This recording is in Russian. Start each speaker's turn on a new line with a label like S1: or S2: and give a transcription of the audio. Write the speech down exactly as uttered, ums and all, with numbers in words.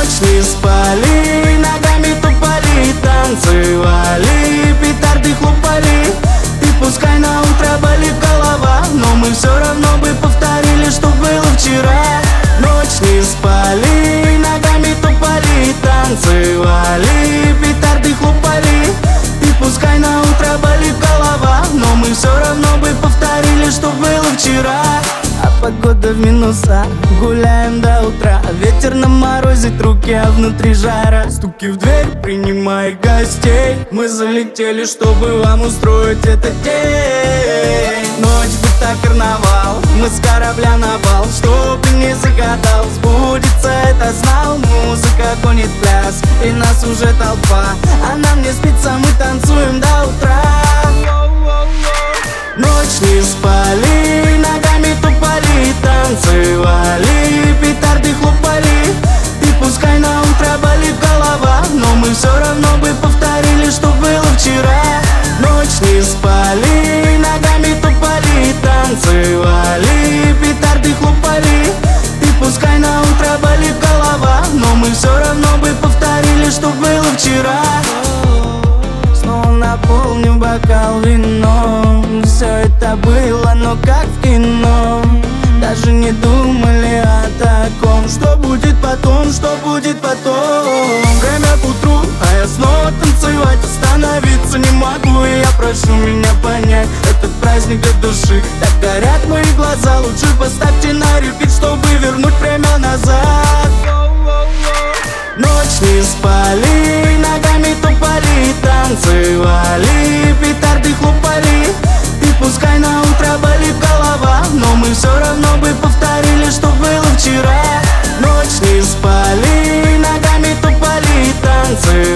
S1: Ночь не спали, ногами тупали, танцевали, петарды хлопали. И пускай на утро болит голова, но мы все равно бы повторили, что было вчера. Ночь не спали, ногами тупали, танцевали, петарды хлопали. И пускай на утро болит голова, но мы все равно бы повторили, что было вчера. А погода в минусах, гуляем до утра. Ветер на морозит руки, а внутри жара. Стуки в дверь, принимай гостей. Мы залетели, чтобы вам устроить этот день. Ночь будто карнавал, мы с корабля на бал. Что бы ни загадал, сбудется это знал. Музыка гонит пляс, и нас уже толпа. А нам не спится, мы танцуем до утра. Ночь не спали, ногами тупали, танцевали, петарды хлопали. И пускай на утро болит голова, но мы все равно бы повторили, что было вчера. Ночь не спали, ногами тупали, танцевали, петарды хлопали. И пускай на утро болит голова, но мы все равно бы повторили, что было вчера. Снова наполню бокал вином. Все это было, но как в кино. Даже не думали о таком. Что будет потом, что будет потом. Время к утру, а я снова танцевать. Остановиться не могу, и я прошу меня понять. Этот праздник для души, так горят мои глаза. Лучше поставьте на репит, чтобы вернуть время назад. Ночь не спали, ногами тупали, танцевали, петарды хлопали. И пускай на утро болит голова, но мы все равно бы повторили, что было вчера. Ночь не спали, ногами тупали, танцевали.